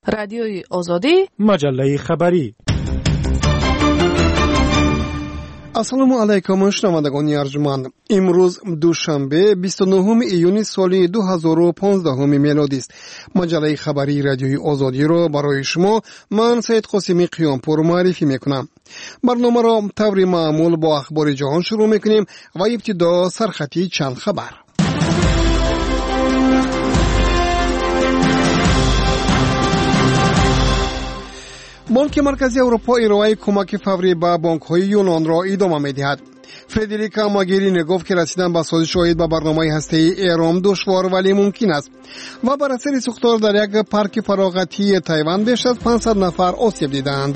رادیوی آزادی، مجله خبری. السلام علیکم شنوندگان ارجمند. امروز دوشنبه 29 ایون سال 2015 میلادی است. مجله خبری رادیوی آزادی را برای شما من سید قاسمی قیامپور معرفی میکنم. برنامه را طور معمول با اخبار جهان شروع میکنیم و ابتدا سرخطی چند خبر. بانک مرکزی اروپا ارائه کمک فوری به بانک‌های یونان را ادامه می‌دهد. فردریکا موگرینی گفت که رسیدن به سازش شاهد به برنامه هسته‌ای ایران دشوار ولی ممکن است. و بر اثر سوختار در یک پارک فراغتی تایوان بیش از 500 نفر آسیب دیدند.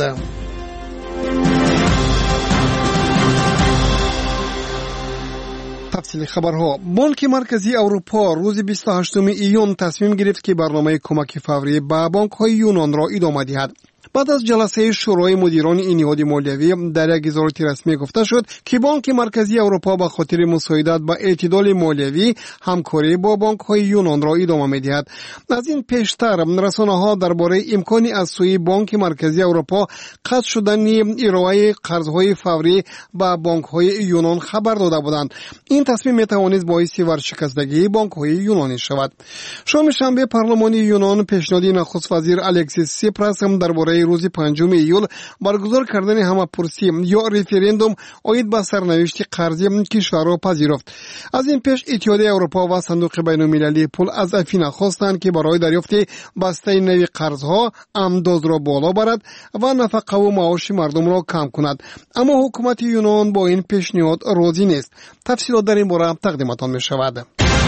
تفصیل خبرها. بانک مرکزی اروپا روز 28 ایون تصمیم گرفت که برنامه کمک فوری به بانک‌های یونان را ادامه دهد. بعد از جلسه شورای مدیران این نهاد مالیوی در یک اظهارات رسمی گفته شد که بانک مرکزی اروپا به خاطر مساعدت به اعتدال مالیوی همکاری با بانک‌های یونان را ادامه می‌دهد. از این پیشتر رسانه‌ها درباره امکانی از سوی بانک مرکزی اروپا قطع شدن ارائه قرض‌های فوری به بانک‌های یونان خبر داده بودند. این تصمیم می‌توانست باعث ورشکستگی بانک‌های یونانی شود. شام شنبه پارلمان یونان پیشنهاد نخست وزیر الکسیس سیپراس درباره روز 5 ایول برگزار کردن همه‌پرسی یا رفراندوم عاید به سرنوشت قرضی کشور را پذیرفت. از این پیش اتحادیه اروپا و صندوق بین‌المللی پول از افین خواستند که برای دریافت بسته نوی قرضها امداد را بالا برد و نفقه و معاش مردم را کم کند. اما حکومت یونان با این پیشنهاد راضی نیست. تفصیلات در این باره تقدیمتان می‌شود.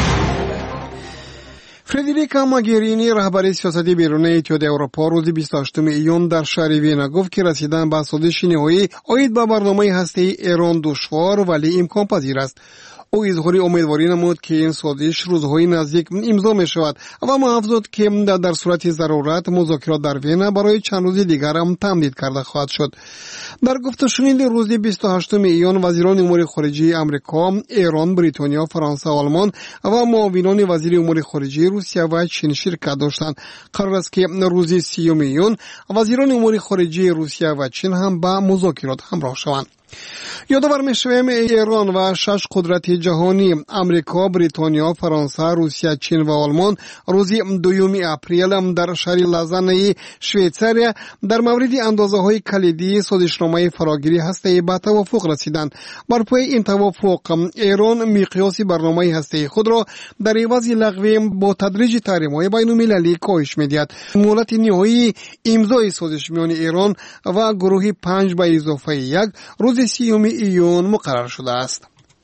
فردریکا موگرینی رهبر سیاست بیرونی اتحادیه اروپا روز 28 ایون در شهر وین گفت که رسیدن به سازش نهایی عاید به برنامه هسته‌ای ایران دشوار ولی امکان پذیر است. او اظهار امیدواری نمود که این سازش روزهای نزدیک امضا می شود و محافظت که در صورت ضرورت مذاکرات در وین برای چند روز دیگر هم تمدید کرده خواهد شد. در گفته شنید روز 28 ایون وزیران امور خارجه آمریکا، ایران، بریتانیا، فرانسه و آلمان و معاونان وزیر امور خارجه روسیه و چین شرکت داشتند. قرار است که روز 30 ایون وزیران امور خارجه روسیه و چین هم به مذاکرات همراه شوند. یادآور می‌شویم ایران و 6 قدرت جهانی امریکا، بریتانیا، فرانسه، روسیه، چین و آلمان روز 2 اپریل در شهر لازان شویتزاریا در مورد اندازه‌های کلیدی سازشنامه فراگیری هسته‌ای به توافق رسیدند. بر پای این توافق ایران مقیاس برنامه هسته‌ای خود را در عوض لغو با تدریج تحریم‌های بین‌المللی کاهش می‌دهد. مهلت نهایی امضای سازش میان ایران و گروه 5 به اضافه 1 روز 30 ایون مقرر شده است.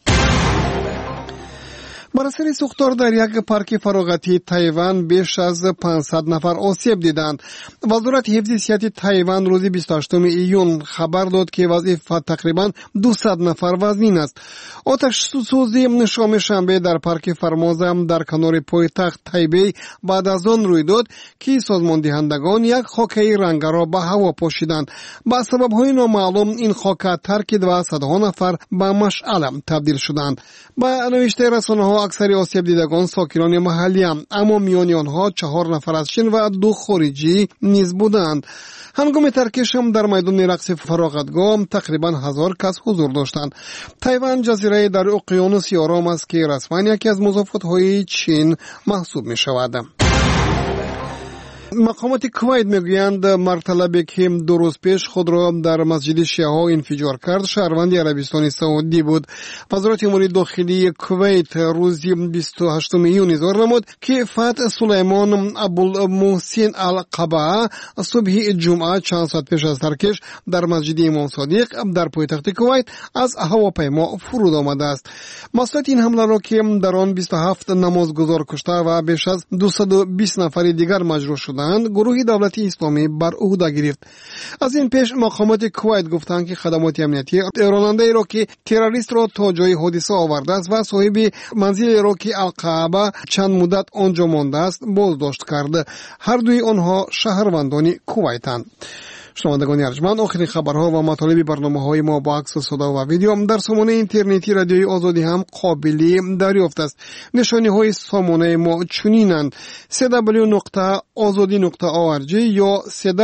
بر اثر سوختار در یک پارک فراغتی تایوان بیش از 500 نفر آسیب دیدند. وزارت حفظ صحت تایوان روز 28 ایون خبر داد که وضعیت تقریبا 200 نفر وزنین است. آتش سوزی شام شنبه در پارک فرمازم در کنار پایتخت تایبی بعد از آن روی داد که سازمان دهندگان یک خاکه رنگ را به هوا پاشیدند. با سبب‌های نامعلوم این خاک ترکید و صدها نفر به مشعل تبدیل شدند. با نوشته رسانه‌ها اکثر آسیب دیدگان ساکنان محلی هم، اما میان آنها 4 نفر از چین و 2 خارجی نیز بودند. هنگام ترکش هم در میدان رقص فراغتگاه تقریبا 1000 کس حضور داشتند. تایوان جزیره در اقیانوس آرام است که رسما یکی از مضافت‌های چین محسوب می شود. مقامات کویت میگویند مرطلبی که 2 روز پیش خود را در مسجد شیعه ها انفجار کرد شهروند عربستان سعودی بود. وزارت امور داخلی کویت روز 28 ایون اظهار نمود که فتح سلیمان ابوالمحسن القبا صبح جمعه چند ساعت پیش از ترکش در مسجد امام صادق در پایتخت کویت از هواپیما فرود آمده است. مسئولیت این حمله را که در آن 27 نمازگزار کشته و بیش از 220 نفر دیگر مجروح شدند گروه دولتی اسلامی بر عهده گرفت. از این پیش مقامات کویت گفتند که خدمات امنیتی راننده را که تروریست را تا جای حادثه آورده است و صاحب منزل را که القعبه چند مدت آنجا مانده است بازداشت کرده. هر دوی آنها شهروندان کویتند. شنوندگان ارجمند، آخرین خبرها و مطالب برنامه‌های ما با عکس و صدا و ویدیو در سامانه اینترنتی رادیوی آزادی هم قابل دریافت است. نشانه‌های سامانه ما چنینند: www.azadi.org یا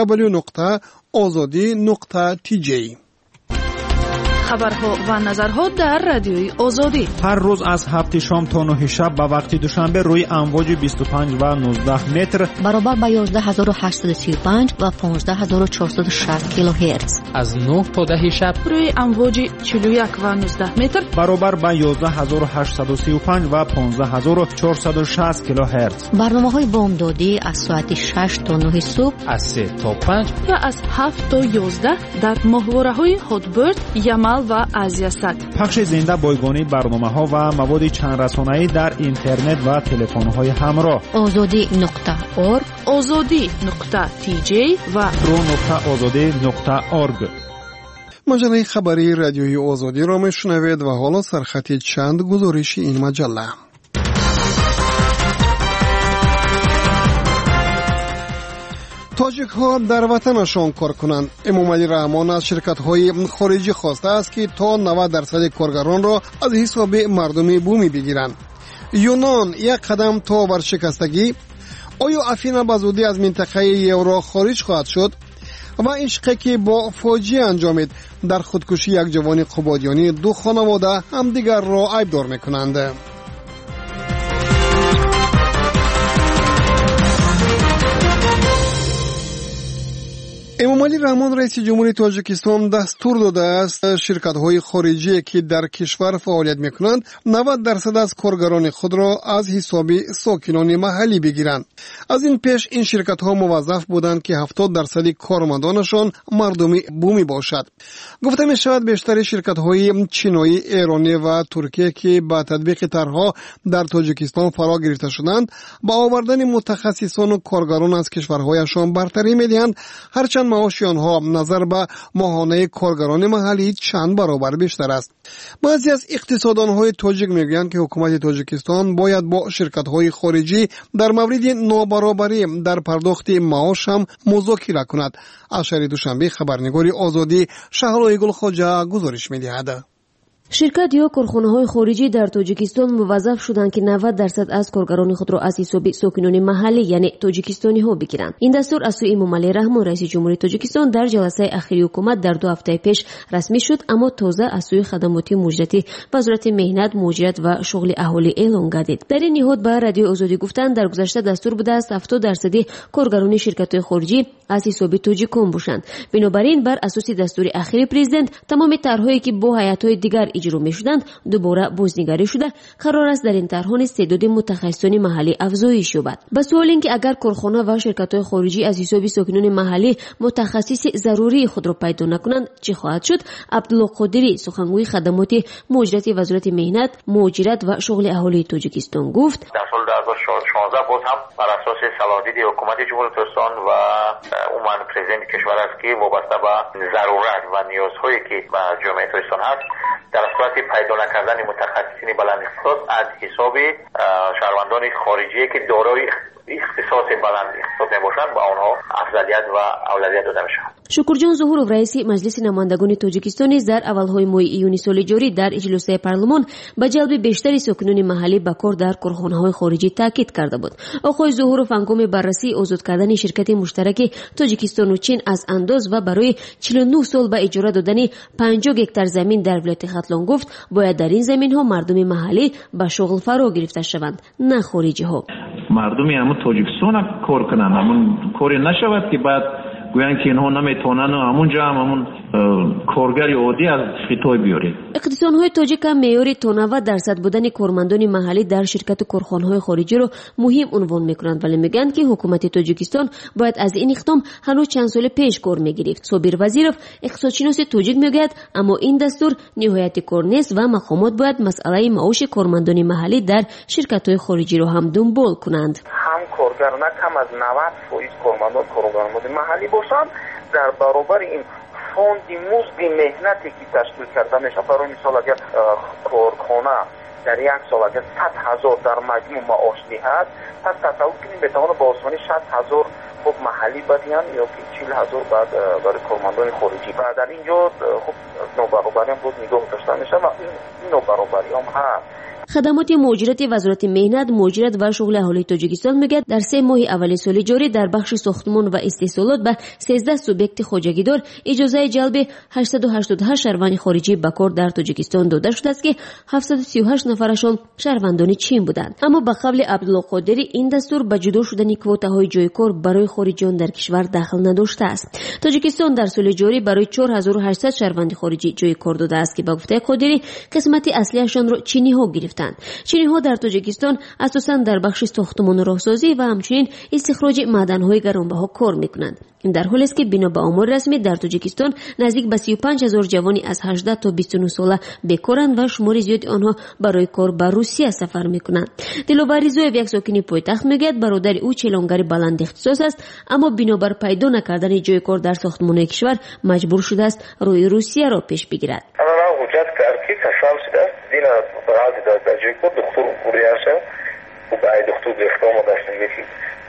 www.azadi.tj. خبرها و نظرها در رادیوی آزادی هر روز از 7 شام تا 9 شب به وقت دوشنبه روی امواج 25 و 19 متر برابر با 11835 و 15460 کیلوهرتز، از 9 تا 10 شب روی امواج 41 و 19 متر برابر با 11835 و 15460 کیلوهرتز. برنامه‌های بامدادی از ساعت 6 تا 9 صبح، از 3 تا 5 و از 7 تا 11 در ماهواره‌های هاتبرد، یمل و آزیاست. پخش زنده بایگانی برنامه‌ها و مواد چند رسانه‌ای در اینترنت و تلفن‌های همراه. azadi.org، azadi.tj و pro.azadi.org. مجله خبری رادیوی آزادی را میشنوید و حالا سرخط چند گزارش این مجله. تاجیک ها در وطنشان کار کنند. امامعلی رحمان از شرکت های خارجی خواسته است که تا 90% کارگران را از حساب مردم بومی بگیرند. یونان یک قدم تا ورشکستگی. آیا افینا بزودی از منطقه یورو خارج خواهد شد؟ و عشقی که با فاجعه انجامید. در خودکشی یک جوان قبادیانی، دو خانواده همدیگر را عیبدار میکنند. امامعلی رحمان رئیس جمهوری تاجیکستان دستور داده است شرکت‌های خارجی که در کشور فعالیت می‌کنند 90% از کارگران خود را از حساب ساکنان محلی بگیرند. از این پیش این شرکت‌ها موظف بودند که 70% کارمندانشان مردم بومی باشد. گفته می‌شود بیشتر شرکت‌های چینی، ایرانی و ترکیه که با تطبیق طرح‌ها در تاجیکستان فرا گرفته شدند، با آوردن متخصصان و کارگران از کشورهایشان برتری می‌دهند، هرچند معاش آنها نظر به ماهانه کارگران محلی چند برابر بیشتر است. بعضی از اقتصاددان‌های تاجیک میگویند که حکومت تاجیکستان باید با شرکت‌های خارجی در مورد نابرابری در پرداخت معاش هم مذاکره کند. از شهر دوشنبه خبرنگاری آزادی شهلای گلخواجه گزارش می‌دهد. شرکت یا کارخانه‌های خارجی در تاجیکستان موظف شدند که 90% از کارگران خود را از حساب ساکنان محلی یعنی تاجیکستانی‌ها بگیرند. این دستور از سوی امامعلی رحمان رئیس جمهوری تاجیکستان در جلسه اخیری حکومت در 2 هفته پیش رسمی شد، اما تازه از سوی خدمات مجرتی وزارت مهنت، مهاجرت و شغل اهالی اعلام گردید. در این نهاد به رادیو آزادی گفتند در گذشته دستور بوده است 70% کارگران شرکت‌های خارجی از حساب تاجیکان باشند. بنابراین بر اساس دستور اخیر پرزیدنت تمام طرح‌هایی که با هیئت‌های دیگر اجرا می‌شدند دوباره بازنگری شده. قرار است در این طرح‌ها استعداد متخصصان محلی افزایش یابد. به سوال اینکه اگر کارخانه و شرکت‌های خارجی از حساب ساکنان محلی متخصص ضروری خود را پیدا نکنند چه خواهد شد؟ عبدالله قادری سخنگوی خدمات مهاجرت وزارت مهنت، مهاجرت و شغل اهالی تاجیکستان گفت در سال 2016 باز هم بر اساس صلاحیت حکومت جمهوری تاجیکستان و عموما پرزیدنت کشور است که وابسته به ضرورت و نیازهایی که به جامعه تاجیکستان هست در صورت پیدا نکردن متخصصین بلند اختصاص از حساب شهروندان خارجی که دارای اختصاص بلند اختصاص میباشند با آنها افضلیت و اولویت داده میشود. شکرجان ظهورov رئیس مجلس نمایندگان تاجیکستان در اولهای ماه ایونی سال جاری در اجلاس پارلمان به جلب بیشتر ساکنان محلی به کار در کارخانه‌های خارجی تاکید کرده بود. آقای ظهورov هنگام بررسی آزاد کردن شرکت مشترک تاجیکستان و چین از انداز و برای 49 سال به اجاره دادن 50 هکتار زمین در ولایت ختلان گفت باید در این زمین‌ها مردم محلی به شغل فرا گرفته شوند، نه خارجی‌ها. مردمی همون تاجیکستان کار کنند، همون کاری نشود که بعد گویند که اینها نمیتونن همونجا همون کارگر عادی از خطای بیارید. اقتصادهای تاجیک هم معیار تا 90% بودن کارمندان محلی در شرکت و کارخانه‌های خارجی رو مهم عنوان میکنند، ولی میگن که حکومت تاجیکستان باید از این اقدام هنوز چند سال پیش کار میگرفت. صابر وزیرov اقتصادشناس تاجیک میگوید اما این دستور نهایت کار نیست و مقامات باید مسئله معاش کارمندان محلی در شرکت‌های خارجی رو هم دنبال کنند. هم کارگر نه کم از 90% کارمندان محلی باشند در برابر این فوند مزد مهنتی که تشکیل کرده میشه. برای مثال اگر کارخانه در یک سال اگر 100,000 در مجموع معاش دهد، پس تصور کنیم بتوانه با آسانی 60,000 خب محلی بدیان یا که 40,000 بعد برای کارمندان خارجی و در اینجا خب نابرابری هم بود نگاه داشته میشه و این نابرابری هم هست. خدمات مؤجرت وزارت مهنت، مؤجرت و شغل اهالی تاجیکستان میگه در 3 ماه اول سال جاری در بخش ساختمان و استحصالات به 13 سوبیکت خواجگیدار اجازه جلب 888 شهروند خارجی به کار در تاجیکستان داده شده است که 738 نفرشان شهروندان چین بودند. اما به قول عبدالله قادری این دستور به جدا شدن کوتاهای جای کار برای خارجیان در کشور دخل نداشته است. تاجیکستان در سال جاری برای 4800 شهروند خارجی جای کار داده است که به گفته قادری قسمت اصلیشان را چینی ها گرفتند. چینی ها در تاجیکستان اساساً در بخش ساختمان و راهسازی و همچنین استخراج معدن‌های گرانبها کار می‌کنند. این در حالی است که بنا به آمار رسمی در تاجیکستان نزدیک به 35000 جوانی از 18 تا 29 ساله بیکارند و شمار زیادی آنها برای کار به روسیه سفر می‌کنند. دلوبر رضایف یک ساکن پایتخت میگوید برادر او چلانگر بلند اختصاص است، اما بنابر پیدا نکردن جای کار در ساختمان کشور مجبور شده است روی روسیه را پیش بگیرد. در جای کار دکتر کوریه شد و باید دکتر اختیار داشتن یکی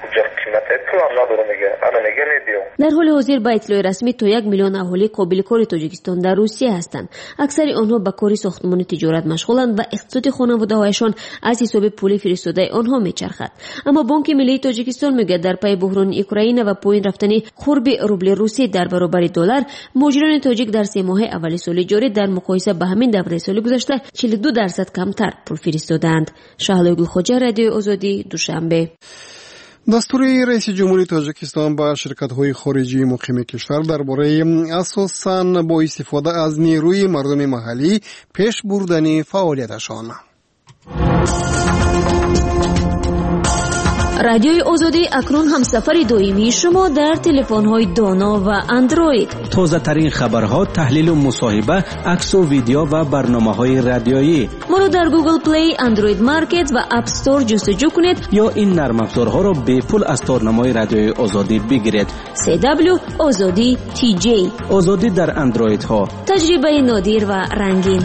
در حال حاضر با اطلاع رسمی تا 1 میلیون اهالی قابل کار تاجیکستان در روسیه هستند. اکثر آنها به کار ساختمان تجارت مشغولند و اقتصاد خانواده‌هایشان از حساب پول فرستاده آنها میچرخد. اما بانک ملی تاجیکستان میگه در پی بحران اوکراین و پایین رفتن قرب روبل روسی در برابر دلار، مهاجران تاجیک در 3 ماه اول سال جاری در مقایسه با همین دوره سال گذشته 42% کمتر پول فرستادند. شهلا گلخوجه، رادیو آزادی، دوشنبه. دستور رئیس جمهوری تاجیکستان با شرکت‌های خارجی مقیم کشور درباره اساساً با استفاده از نیروی مردم محلی پیش بردن فعالیتشان. رادیوی آزادی اکنون هم سفر دائمی شما در تلفن‌های دانا و اندروید. تازه ترین خبرها، تحلیل و مصاحبه، عکس و ویدیو و برنامه‌های رادیویی. ما رو در گوگل پلی، اندروید مارکت و اپ استور جستجو کنید یا این نرم افزارها را به پول از تارنمای رادیوی آزادی بگیرید. CW آزادی TJ. آزادی در اندروید ها. تجربه نادر و رنگین.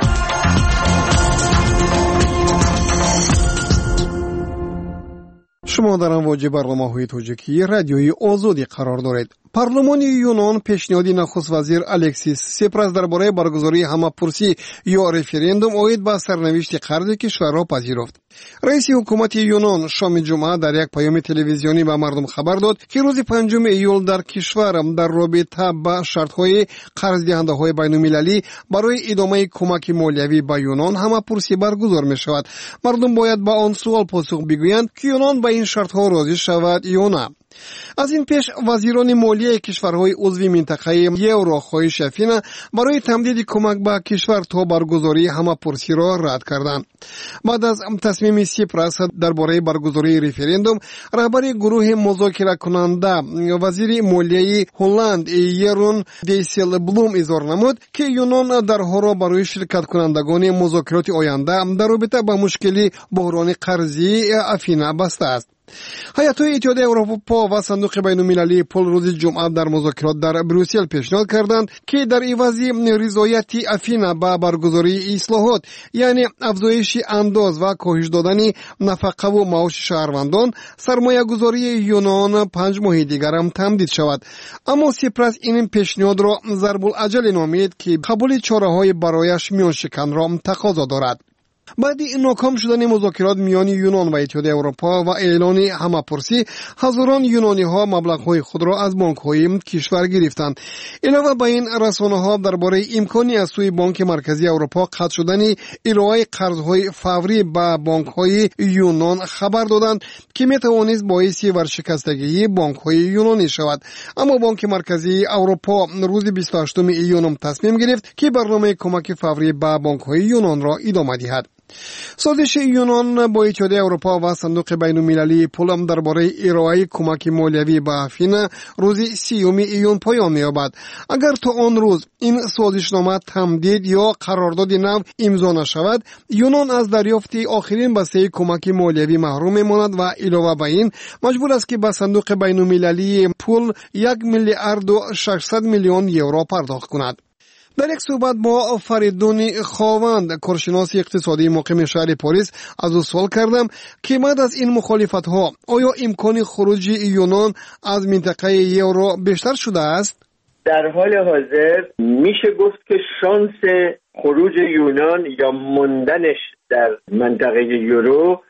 شما در امواج برنامه‌های تاجیکی رادیوی آزادی قرار دارید. پارلمان یونان پیشنهاد نخست وزیر الکسیس سیپراس درباره برگزاری همه‌پرسی یا رفراندوم عاید به سرنوشت قرض کشور را پذیرفت. رئیس حکومت یونان شام جمعه در یک پیام تلویزیونی به مردم خبر داد که روز 5 ایول در کشور در رابطه با شرط‌های قرض دهنده‌های بین‌المللی برای ادامه کمک مالیوی به یونان همه‌پرسی برگزار می‌شود. مردم باید با آن سوال پاسخ بگویند که یونان به این شرط‌ها راضی شود یا نه. از این پیش وزیران مالیه کشورهای عضو منطقه یورو خواهش افینا برای تمدید کمک به کشور تا برگزاری همه‌پرسی را رد کردند. بعد از تصمیم سیپراس درباره برگزاری رفراندوم، رهبر گروه مذاکره کننده وزیر مالیه هلند یرون دیسل بلوم اظهار نمود که یونان درها را برای شرکت کنندگان مذاکرات آینده در رابطه با مشکل بحران قرضی افینا بسته است. هیئت‌های اتحادیه اروپا و صندوق بین‌المللی پول روز جمعه در مذاکرات در بروسل پیشنهاد کردند که در عوض رضایت افینا به برگزاری اصلاحات، یعنی افزایش انداز و کاهش دادن نفقه و معاش شهروندان، سرمایه‌گذاری یونان 5 ماه دیگر هم تمدید شود. اما سیپراس این پیشنهاد را ضرب العجل نامید که قبول چاره‌های برایش میان شکن را تقاضا دارد. بعد ناکام شدن مذاکرات میان یونان و اتحادیه اروپا و اعلان همه‌پرسی، هزاران یونانی ها مبلغ‌های خود را از بانک‌های کشور گرفتند. علاوه بر این، رسانه‌ها درباره امکانی از سوی بانک مرکزی اروپا قطع شدن ارائه قرض‌های فوری به بانک‌های یونان خبر دادند که می‌توانست باعث ورشکستگی بانک‌های یونانی شود. اما بانک مرکزی اروپا روز 28 ایون تصمیم گرفت که برنامه کمک فوری به بانک‌های یونان را ادامه دهد. سازش یونان با اتحادیه اروپا و صندوق بین‌المللی پول درباره ارائه کمک مالیوی به افینا روز 30 ایون پایان می‌یابد. اگر تا آن روز این سازشنامه تمدید یا قرارداد نو امضا نشود، یونان از دریافت آخرین بسته کمک مالیوی محروم می‌ماند و علاوه بر این مجبور است که به صندوق بین‌المللی پول 1 میلیارد و 600 میلیون یورو پرداخت کند. در یک صحبت با فریدون خاوند کارشناس اقتصادی مقیم شهر پاریس از او سوال کردم که بعد از این مخالفت‌ها آیا امکان خروج یونان از منطقه یورو بیشتر شده است؟ در حال حاضر میشه گفت که شانس خروج یونان یا موندنش در منطقه یورو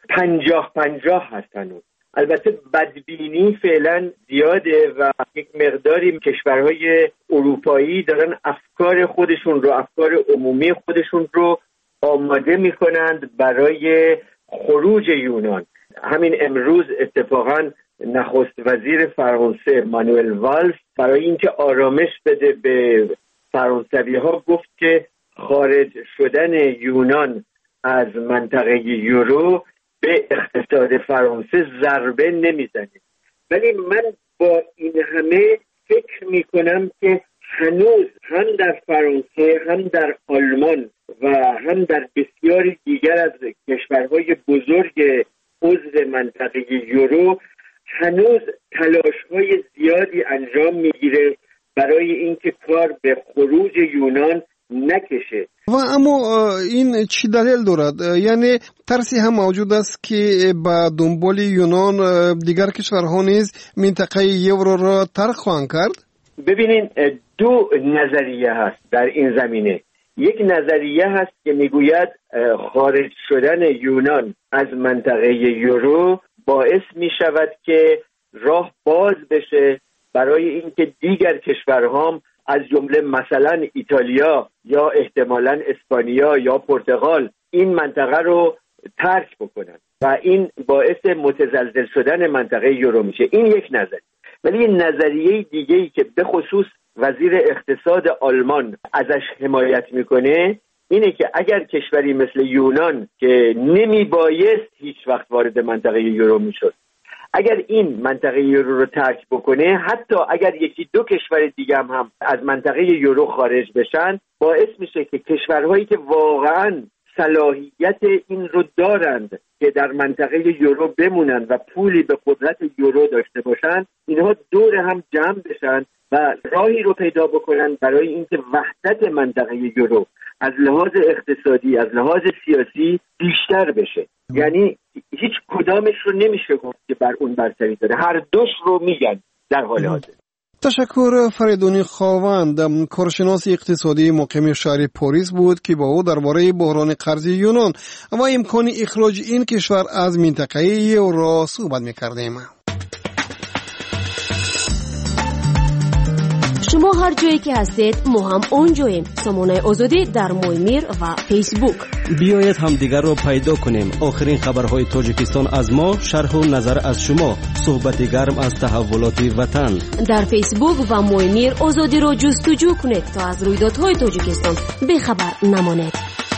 50-50 هست هنوز. البته بدبینی فعلا زیاده و یک مقداری کشورهای اروپایی دارن افکار خودشون رو، افکار عمومی خودشون رو آماده میکنند برای خروج یونان. همین امروز اتفاقا نخست وزیر فرانسه مانوئل والز برای اینکه آرامش بده به فرانسوی ها گفت که خارج شدن یونان از منطقه یورو به اقتصاد فرانسه ضربه نمیزنه. ولی من با این همه فکر میکنم که هنوز هم در فرانسه، هم در آلمان و هم در بسیاری دیگر از کشورهای بزرگ عضو منطقه یورو هنوز تلاش‌های زیادی انجام میگیره برای اینکه کار به خروج یونان نکشه. و اما این چی دلیل دارد؟ یعنی ترسی هم موجود است که با دنبال یونان دیگر کشورها نیز منطقه یورو را ترک خواهند کرد؟ ببینین دو نظریه هست در این زمینه. یک نظریه هست که میگوید خارج شدن یونان از منطقه یورو باعث میشود که راه باز بشه برای اینکه دیگر کشورها از جمله مثلا ایتالیا یا احتمالاً اسپانیا یا پرتغال این منطقه رو ترک بکنن و این باعث متزلزل شدن منطقه یورو میشه. این یک نظریه. ولی نظریه دیگه‌ای که به خصوص وزیر اقتصاد آلمان ازش حمایت میکنه اینه که اگر کشوری مثل یونان که نمیبایست هیچ وقت وارد منطقه یورو میشد، اگر این منطقه یورو رو ترک بکنه، حتی اگر یکی دو کشور دیگه هم از منطقه یورو خارج بشن، باعث میشه که کشورهایی که واقعاً صلاحیت این رو دارند که در منطقه یورو بمونن و پولی به قدرت یورو داشته باشن، اینها دور هم جمع بشن و راهی رو پیدا بکنن برای اینکه وحدت منطقه یورو از لحاظ اقتصادی، از لحاظ سیاسی بیشتر بشه. یعنی هیچ کدامش رو نمیشه گفت که بر اون برتری داره، هر دوش رو میگن در حال حاضر. تشکر. فریدون خاوند کارشناس اقتصادی مقیم شهر پاریس بود که با او درباره بحران قرض یونان و امکان اخراج این کشور از منطقه یورو صحبت می‌کردیم. شما هر جایی که هستید ما هم اونجاییم. سامانه آزادی در مویمیر و فیسبوک. بیایید همدیگر رو پیدا کنیم. آخرین خبرهای تاجیکستان از ما، شرح و نظر از شما، صحبت گرم از تحولات وطن. در فیسبوک و مویمیر آزادی رو جستجو کنید تا از رویدادهای تاجیکستان بیخبر نمانید.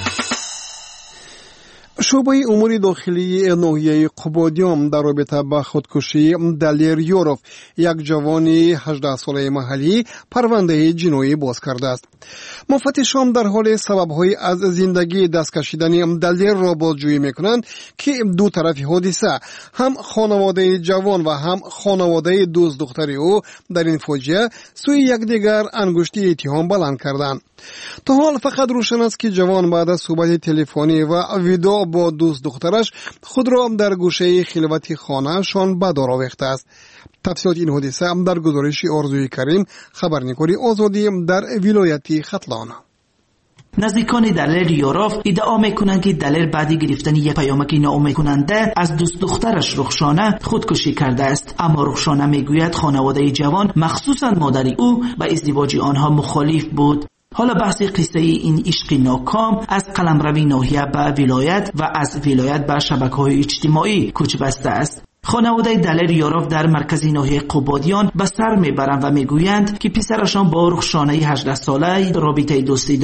شعبه امور داخلی ناحیه قبادیان در رابطه با خودکشی دلیر یوروف، یک جوان 18 ساله محلی، پرونده جنایی باز کرده است. مفتشان در حال سبب‌های از زندگی دست کشیدن دلیر را بازجویی می‌کنند که دو طرف حادثه، هم خانواده جوان و هم خانواده دوست دختر او، در این فاجعه سوی یکدیگر انگشتی اتهام بلند کردند. تا حال فقط روشن است که جوان بعد از صحبت تلفنی و ویدئو با دوست دخترش خود را در گوشه خلوت خانه‌شان به دار آویخته است. تفصیلات این حادثه در گزارش آرزوی کریم، خبرنگار آزادی در ولایت ختلان. نزدیکان دلیر یوروف ادعا میکنند که دلیر بعد گرفتن یک پیامک ناامید کننده از دوست دخترش رخشانه خودکشی کرده است. اما رخشانه میگوید خانواده جوان مخصوصا مادر او به ازدواج آنها مخالف بود. حالا بحث قصه این عشق ناکام از قلمرو ناحیه به ولایت و از ولایت به شبکه‌های اجتماعی کوچ بسته است. خانواده دلیر یوروف در مرکز ناحیه قبادیان به سر میبرند و میگویند که پسرشان با رخشانه 18 ساله رابطه دوستی داشت.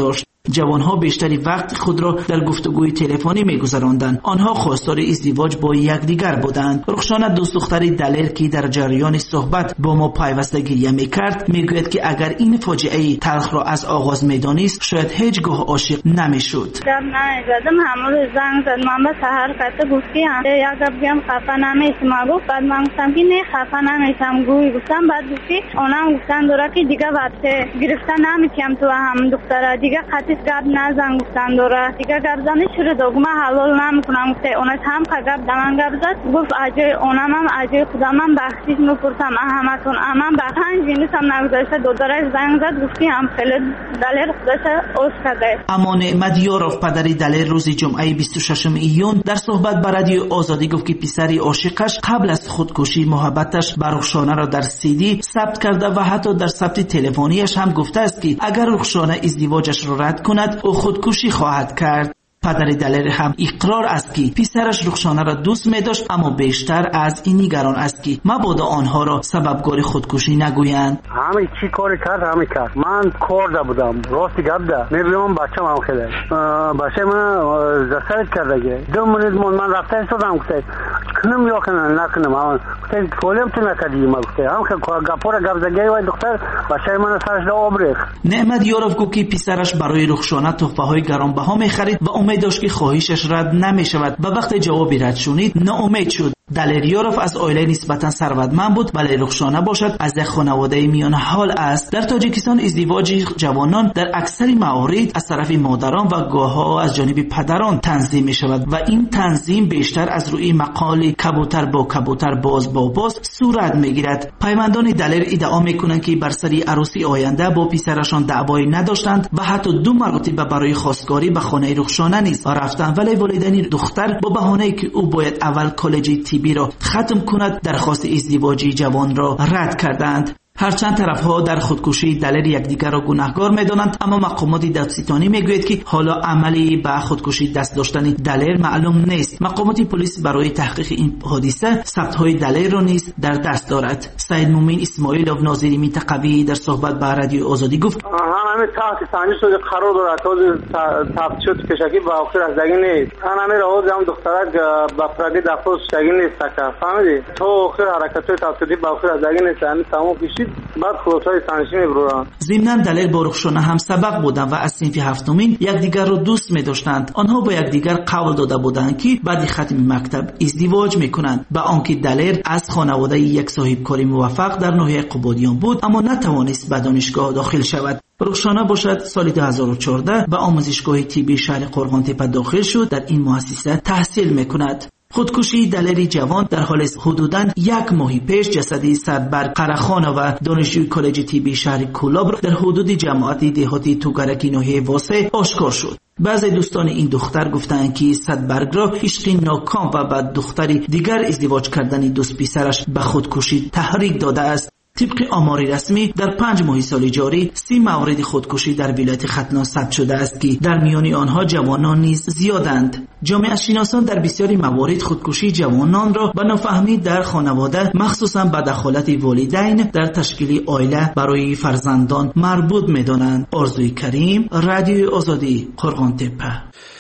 جوانها بیشتری وقت خود را در گفتگوی تلفنی می‌گذراندند. آنها خواستار ازدواج با یکدیگر بودند. رخشانه دوست دختری دلیر که در جریان صحبت با ما پیوسته گریه می‌کرد میگوید که اگر این فاجعه تلخ را از آغاز می‌دانست شاید هیچگاه عاشق نمی‌شد. زدم همون زنگ زد من به سحر کته گفتی یا گفتم خفه نمیشم گفت بعد من گفتم که نه خفه نمیشم گفتم بعد گفتی اونم گفتن داره که دیگه وقت گرفتن نمیکنم تو هم دختره دیگه خطیش گپ نزن گفتن داره دیگه گپ زنی شروع دوگم حلال نمیکنم گفته اونش هم گپ دمن گپ زد گفت اجای اونم هم اجای خودم هم بخشیش میپرسم همتون امام به 5 مینوت هم نگذاشته دوداره زنگ زد گفتی هم خیلی دلیر خودش اوس کرده. اما نعمت یاروف پدری دلیر روز جمعه 26 ایون در صحبت با رادیو آزادی گفت که پسری عاشقش قبل از خودکشی محبتش به رخشانه را در CD ثبت کرده و حتی در ثبت تلفنیش هم گفته است که اگر رخشانه ازدواجش را رد کند او خودکشی خواهد کرد. پدر دلیر هم اقرار است که پسرش رخشانه را دوست می داشت اما بیشتر از این نگران است که مبادا آنها را سببگار خودکشی نگویند. همه چی کاری کرد همه کرد. من کار بودم راستی گپ ده میبینم بچه‌م هم خیلی بچه من زسرت کرده 2 منیت من رفتن شدم گفته کنم یا نکنم گفته کولم تو نکردی ما گفته هم که گپا را گپ زگی و دختر بچه من سرش دا آبریخ. نعمت یاروف گفت که پسرش برای رخشانه تحفه‌های گرانبها می‌خرید و امید داشت که خواهشش رد نمی‌شود. و وقتی جوابی رد شد ناامید شد. دلیر یاروف از عائله نسبتا ثروتمند بود ولی رخشانه باشد از یک خانواده میان حال است. در تاجیکستان ازدواج جوانان در اکثر موارد از طرف مادران و گاه‌ها از جانب پدران تنظیم می‌شود و این تنظیم بیشتر از روی مقال کبوتر با کبوتر باز با باز صورت می‌گیرد. پیوندان دلیر ادعا می‌کنند که بر سر عروسی آینده با پسرشان دعوایی نداشتند و حتی 2 مرتبه برای خواستگاری به خانه رخشانه نیز رفتند ولی والدین دختر با بهانه‌ای که او باید اول کالج بی را ختم کند درخواست ازدواجی جوان را رد کردند. هرچند طرفها در خودکشی دلیر یکدیگر را گناهکار می‌دانند اما مقامات دادستانی میگوید که حالا عملی به خودکشی دست داشتن دلیر معلوم نیست. مقامات پلیس برای تحقیق این حادثه ثبت‌های دلیر را نیز در دست دارد. سید مومن اسماعیلوف ناظر منطقوی در صحبت با رادیو آزادی گفت همه تحت سنجش شده قرار دارد تا ثبت شد کشکی با آخر از دگی نیست همه راز هم دخترک با پردی دفعه شدگی نیست فهمیدی تو آخر حرکت‌های تفسیری با آخر از دگی نیست همین تمام پیشید بعد خودهای سنجشی میبرن. ضمناً دلیل با رخشانه هم سبق بودند و از صنف هفتمین یکدیگر را دوست می‌داشتند. آنها با یکدیگر قول داده بودند که بعد ختم مکتب ازدواج میکنند. با آنکه دلیر از خانواده یک صاحب کاری موفق در ناحیه قبادیان بود اما نتوانست به دانشگاه داخل شود. رخشانه باشد سال 2014 به آموزشگاه طبی شهر قرغانتپه داخل شد. در این مؤسسه تحصیل میکند. خودکشی دلیر جوان در حال حدوداً 1 ماه پیش جسدی صدبرگ قرخانه و دانشجوی کالج طبی شهر کولابر در حدود جماعت دهاتی توگرکی ناحیه واسه آشکار شد. بعضی دوستان این دختر گفتند که صدبرگ را عشقی ناکام و بعد دختری دیگر ازدواج کردن دوست پسرش به خودکشی تحریک داده است. طبق آمار رسمی در 5 ماه سال جاری 30 مورد خودکشی در ولایت ختنا ثبت شده است که در میان آنها جوانان نیز زیادند. جامعه شناسان در بسیاری موارد خودکشی جوانان را به نافهمی در خانواده مخصوصا به دخالت والدین در تشکیل عائله برای فرزندان مربوط می‌دانند. آرزوی کریم، رادیو آزادی، قرغانتپه.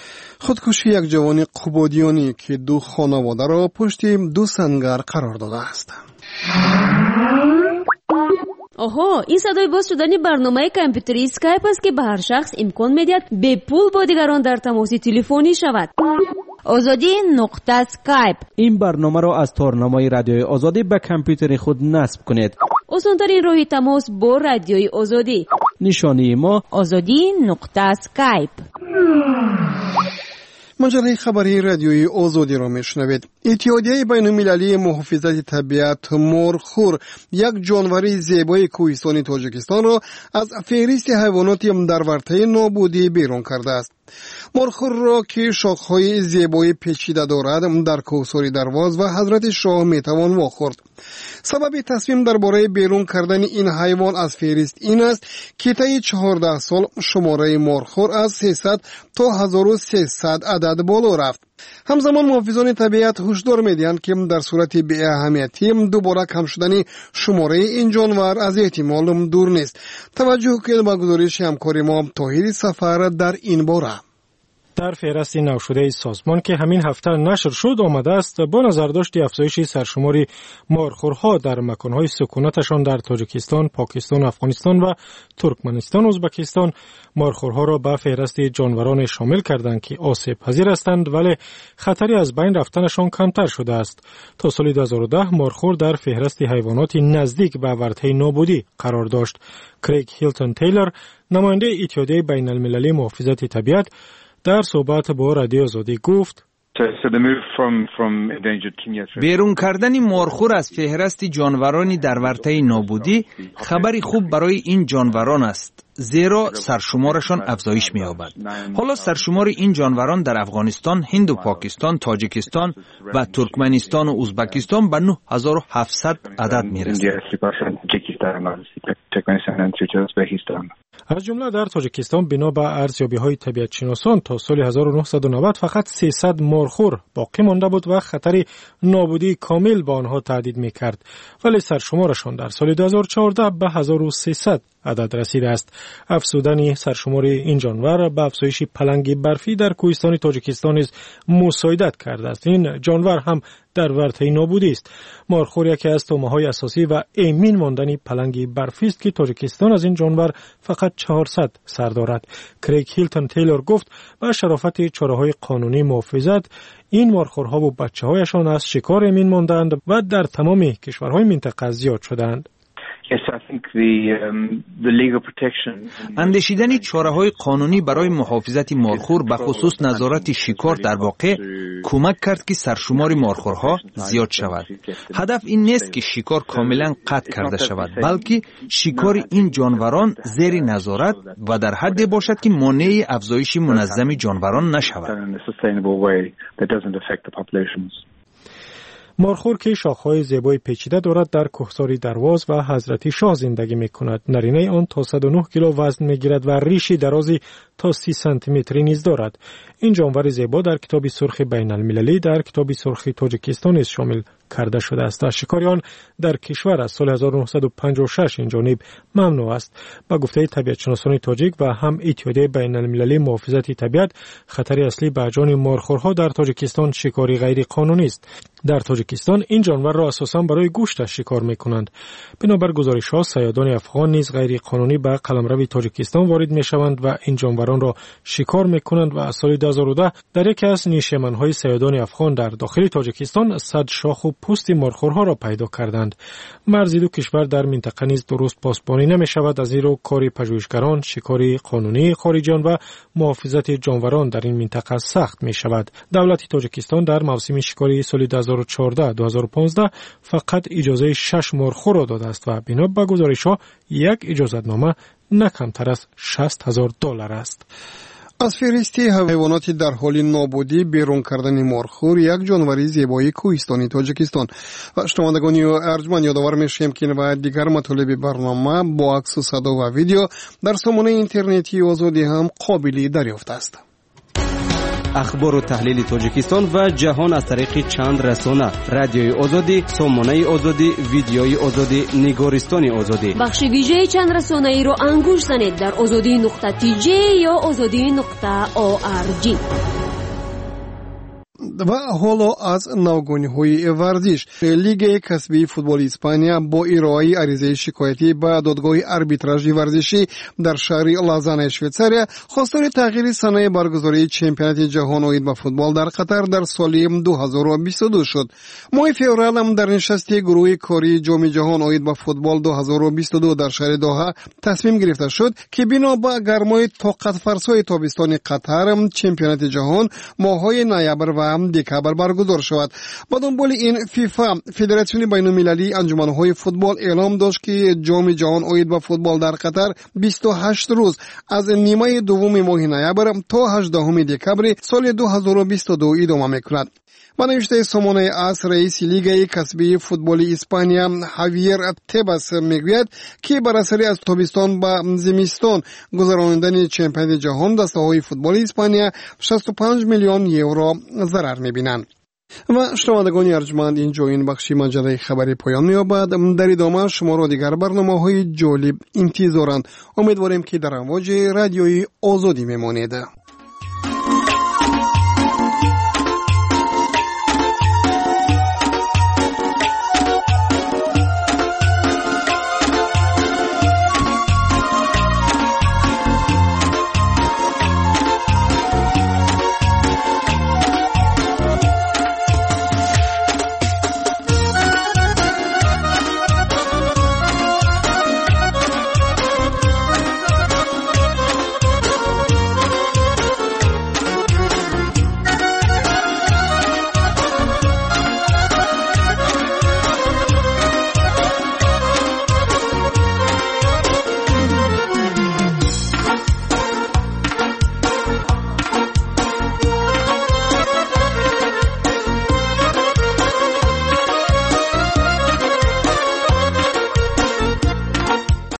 خودکشی یک جوان قبادیانی که 2 خانواده را پشت 2 سنگر قرار داده است. آها، این صدای باز شدن برنامه کامپیوتری اسکایپ است که به هر شخص امکان می‌دهد به پول با دیگران در تماس تلفنی شود. azadi.skype این برنامه را از تارنمای رادیوی آزادی به کامپیوتر خود نصب کنید. آسان‌ترین راه تماس با رادیوی آزادی. نشانی ما azadi.skype. مجله خبری رادیوی آزادی را میشنوید. اتحادیه بین‌المللی محافظت طبیعت مرغ‌خور یک جانور زیبای کوهستانی تاجیکستان را از فهرست حیوانات در ورطه نابودی بیرون کرده است. مرغ‌خور را که شاخه‌های زیبای پیچیده دارد در کوهساری درواز و حضرت شاه میتوان واخورد. سبب تصمیم درباره بیرون کردن این حیوان از فهرست این است که طی 14 سال شماره مرغ‌خور از 300 تا 1300 عدد بالا رفت. همزمان محافظان طبیعت هشدار می‌دهند که در صورت بی‌اهمیتی دوباره کم شدن شماره این جانور از احتمال دور نیست. توجه کنید به گزارش همکار ما طاهر سفر در این باره. در فهرست نوشده سازمان که همین هفته نشر شد آمده است با نظرداشت افزایش سرشمار مارخورها در مکانهای سکونتشان در تاجیکستان، پاکستان، افغانستان و ترکمنستان و ازبکستان مارخورها را به فهرست جانوران شامل کردند که آسیب پذیر هستند ولی خطری از بین رفتنشان کمتر شده است. تا سال 2010 مارخور در فهرست حیوانات نزدیک به ورطه نابودی قرار داشت. کریگ هیلتون تیلر نماینده اتحادیه بین المللی محافظت طبیعت در صحبت با رادیو آزادی گفت بیرون کردن مارخور از فهرست جانورانی در ورطه نابودی خبری خوب برای این جانوران است، زیرا سرشمارشان افزایش می‌یابد. حالا سرشمار این جانوران در افغانستان، هند و پاکستان، تاجیکستان و ترکمنستان و ازبکستان به 9700 عدد می‌رسد. از جمله در تاجیکستان بنا به ارزیابی‌های طبیعت شناسان تا سال 1990 فقط 300 مارخور باقی مانده بود و خطر نابودی کامل با آنها تهدید می‌کرد، ولی سرشمارشان در سال 2014 به 1300 عدد رسیده است. افزودن سرشمار این جانور به افزایش پلنگ برفی در کوهستان تاجیکستان نیز مساعدت کرده است. این جانور هم در ورطه نابودی است. مارخور یکی از طعمه‌های اساسی و امین ماندنی پلنگ برفی است که تاجیکستان از این جانور فقط 400 سر دارد. کریگ هیلتون تیلر گفت با شرافت چاره‌های قانونی محافظت این مارخورها و بچه‌هایشان از شکار امین ماندند و در تمام کشورهای منطقه زیاد شدند. اندیشیدن چاره‌های قانونی برای محافظت مارخور به خصوص نظارت شکار در واقع کمک کرد که سرشمار مارخورها زیاد شود. هدف این نیست که شکار کاملا قطع کرده شود، بلکه شکار این جانوران زیر نظارت و در حدی باشد که مانع افزایش منظم جانوران نشود. مارخور که شاخه‌های زیبای پیچیده دارد در کوهسار درواز و حضرتی شاه زندگی می‌کند. نرینه آن تا 109 کیلو وزن می‌گیرد و ریشی درازی تا 30 سانتی متری نیز دارد. این جانور زیبا در کتاب سرخ بین المللی در کتاب سرخ تاجیکستان نیز شامل کرده شده است. شکاریان در کشور از سال 1956 این جانب ممنوع است. با گفته طبیعت شناسان تاجیک و هم اتحادیه بین المللی محافظت طبیعت خطر اصلی به جان مارخورها در تاجیکستان شکاری غیر قانونی است. در تاجیکستان این جانور را اساساً برای گوشتش شکار می‌کنند. بنابر گزارش‌ها صیادان افغان نیز غیر قانونی به قلمرو تاجیکستان وارد می‌شوند و این جانوران را شکار می‌کنند و از سال 2010 در یکی از نیشه‌من‌های صیادان افغان در داخل تاجیکستان 100 شاخ و پوست مارخورها را پیدا کردند. مرز دو کشور در منطقه نیز درست پاسبانی نمی‌شود، از این کار پژوهشگران، شکار قانونی خارجیان و محافظت جانوران در این منطقه سخت می‌شود. دولت تاجیکستان در موسم شکاری سال 2014-2015 فقط اجازه 6 مارخور را داده است و بنا به گزارش‌ها یک اجازتنامه نه کمتر از $60,000 است. از فهرست حیوانات در حال نابودی بیرون کردن مارخور یک جانوری زیبای کوهستانی تاجیکستان. و شنوندگان ارجمند یادآور می‌شیم که و دیگر مطالب برنامه با عکس و صدا و ویدیو در سامانه اینترنتی آزادی هم قابل دریافت است. اخبار و تحلیل تاجیکستان و جهان از طریق چند رسانه: رادیوی آزادی، سامانه آزادی، ویدیوی آزادی، نگارستان آزادی. بخش ویژه چند رسانه‌ای رو انگوش زنید در azadi.tj یا azadi.org. و حالا از نوگانی‌های ورزش. لیگ کسبی فوتبال اسپانیا با ارائه عریضه شکایتی به دادگاه آربیتراژی ورزشی در شهر لازان شویتزاریا خواستار تغییر سنه برگزاری چمپیونات جهان اوید به فوتبال در قطر در سال 2022 شد. ماه فوریه هم در نشست گروه کاری جام جهان اوید به فوتبال 2022 در شهر دوحه تصمیم گرفته شد که بنا به گرمای طاقت فرسای تابستان قطر چمپیونات جهان ماه‌های نوامبر و دکامبر برگزار شود. با دنبال این فیفا فدراسیون بین‌المللی انجمن‌های فوتبال اعلام داشت که جام جهان اوید به فوتبال در قطر 28 روز از نیمه دوم ماه نوامبر تا 18 دکامبر سال 2022 ادامه می‌کند. با نوشته سامانه آس، رئیس لیگ کسبی فوتبال اسپانیا هاویر تباس میگوید که بر اثر از تابستان به زمستان گذراندن چمپیونات جهان دسته‌های فوتبال اسپانیا 65 میلیون یورو ضرر می‌بینند. و شنوندگان ارجمند، اینجا این بخشی مجله خبری پایان می‌یابد. در ادامه شما را دیگر برنامه‌های جالب انتظارند. امیدواریم که در امواج رادیوی آزادی میمانید.